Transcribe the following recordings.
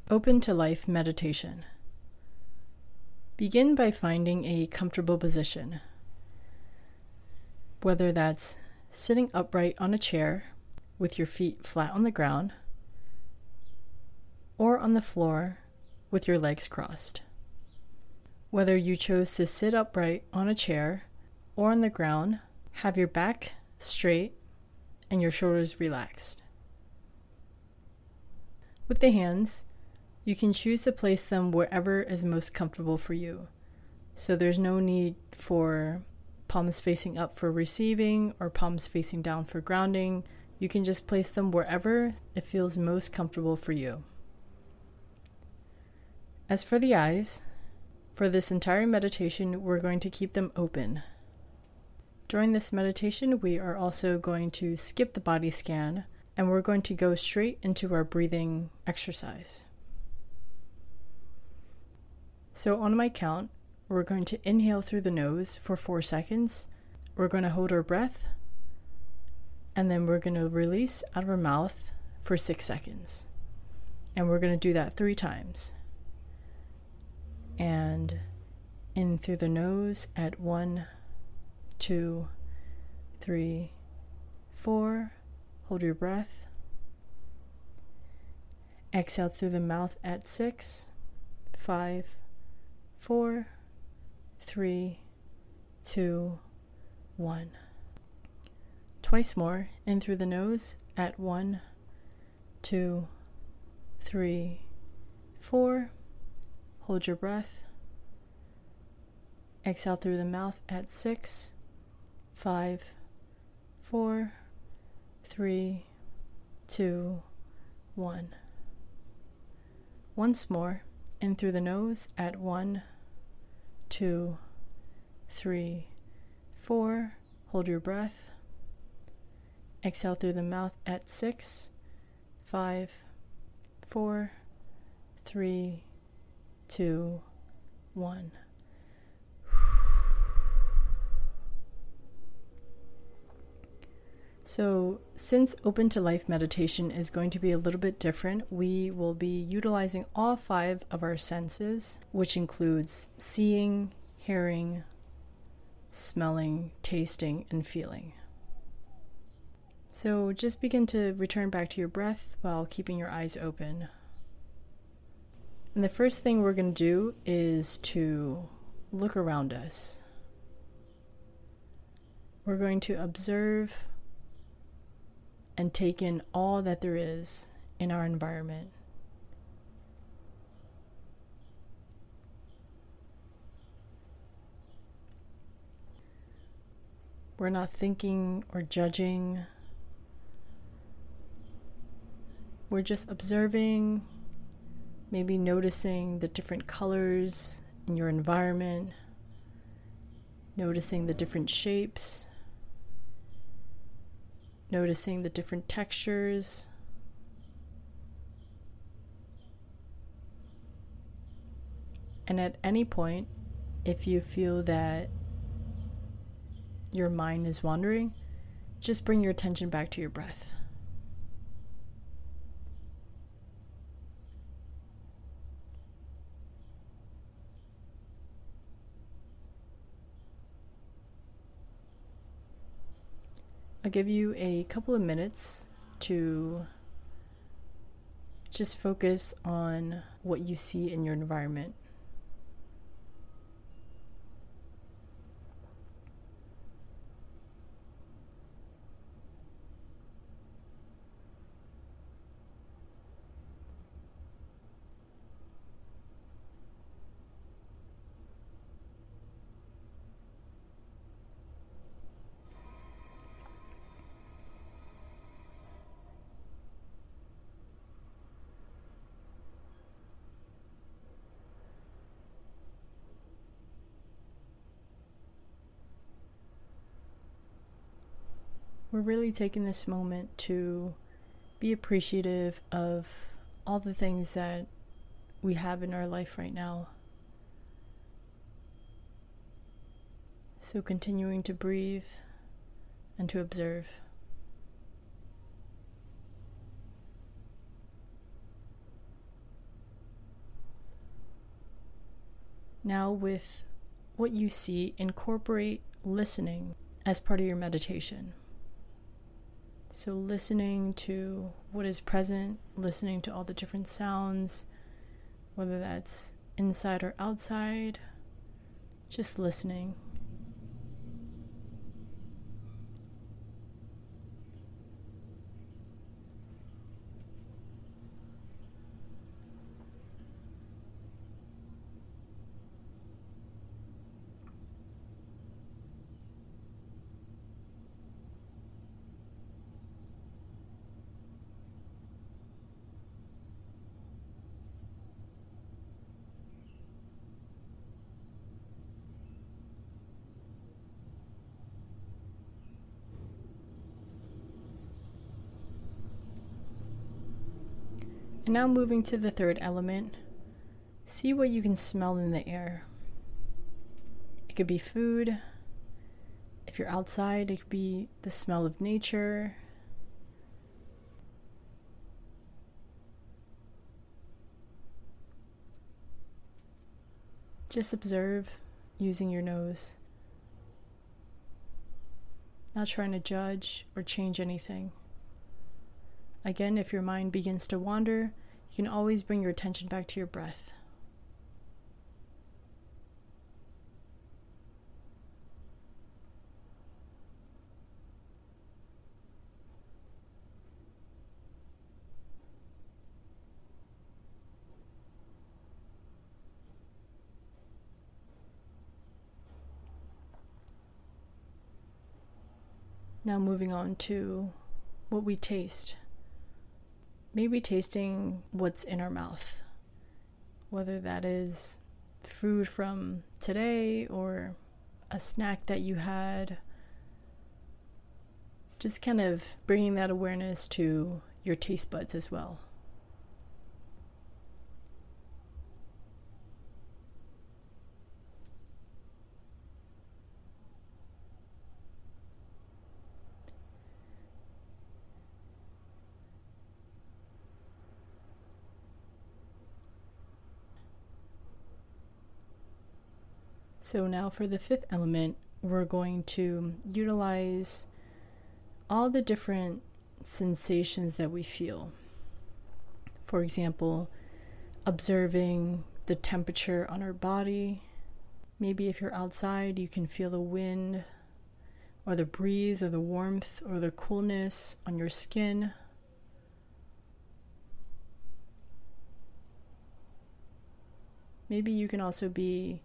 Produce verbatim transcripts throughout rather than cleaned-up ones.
Open to Life Meditation. Begin by finding a comfortable position, whether that's sitting upright on a chair with your feet flat on the ground, or on the floor with your legs crossed. Whether you chose to sit upright on a chair or on the ground, have your back straight and your shoulders relaxed. With the hands, you can choose to place them wherever is most comfortable for you. So there's no need for palms facing up for receiving or palms facing down for grounding. You can just place them wherever it feels most comfortable for you. As for the eyes, for this entire meditation, we're going to keep them open. During this meditation, we are also going to skip the body scan, and we're going to go straight into our breathing exercise. So on my count, we're going to inhale through the nose for four seconds. We're going to hold our breath, and then we're going to release out of our mouth for six seconds. And we're going to do that three times. And in through the nose at one, two, three, four. Hold your breath. Exhale through the mouth at six, five, four, three, two, one. Twice more, in through the nose at one, two, three, four. Hold your breath. Exhale through the mouth at six, five, four, three, two, one. Once more, in through the nose at one, two, three, four. Hold your breath. Exhale through the mouth at six, five, four, three, two, one. So, since Open to Life meditation is going to be a little bit different, we will be utilizing all five of our senses, which includes seeing, hearing, smelling, tasting, and feeling. So just begin to return back to your breath while keeping your eyes open. And the first thing we're going to do is to look around us. We're going to observe and take in all that there is in our environment. We're not thinking or judging. We're just observing, maybe noticing the different colors in your environment, noticing the different shapes, noticing the different textures. And at any point, if you feel that your mind is wandering, just bring your attention back to your breath. I'll give you a couple of minutes to just focus on what you see in your environment. We're really taking this moment to be appreciative of all the things that we have in our life right now. So continuing to breathe and to observe. Now, with what you see, incorporate listening as part of your meditation. So listening to what is present, listening to all the different sounds, whether that's inside or outside, just listening. And now moving to the third element, see what you can smell in the air. It could be food. If you're outside, it could be the smell of nature. Just observe using your nose. Not trying to judge or change anything. Again, if your mind begins to wander, you can always bring your attention back to your breath. Now moving on to what we taste. Maybe tasting what's in our mouth, whether that is food from today or a snack that you had. Just kind of bringing that awareness to your taste buds as well. So now for the fifth element, we're going to utilize all the different sensations that we feel. For example, observing the temperature on our body. Maybe if you're outside, you can feel the wind or the breeze or the warmth or the coolness on your skin. Maybe you can also be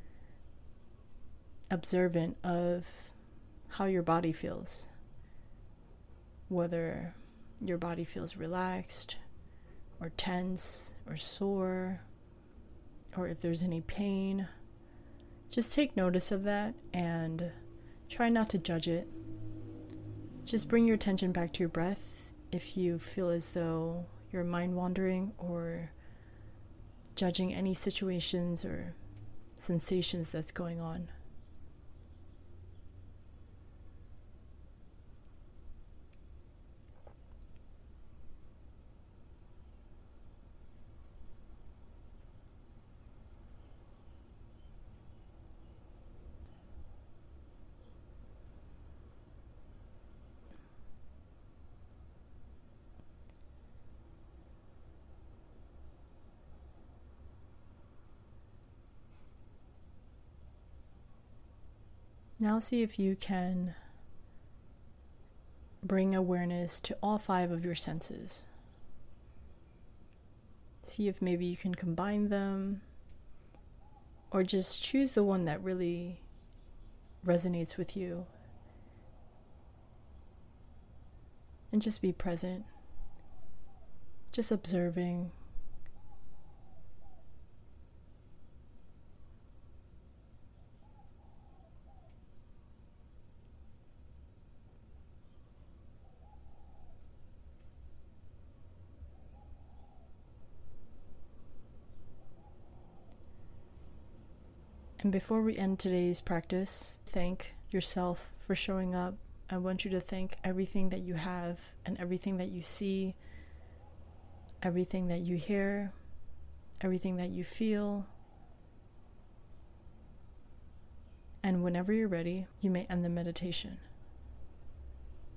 observant of how your body feels, whether your body feels relaxed or tense or sore, or if there's any pain. Just take notice of that and try not to judge it. Just bring your attention back to your breath if you feel as though you're mind wandering or judging any situations or sensations that's going on. Now see if you can bring awareness to all five of your senses. See if maybe you can combine them, or just choose the one that really resonates with you. And just be present, just observing. And before we end today's practice, thank yourself for showing up. I want you to thank everything that you have and everything that you see, everything that you hear, everything that you feel. And whenever you're ready, you may end the meditation.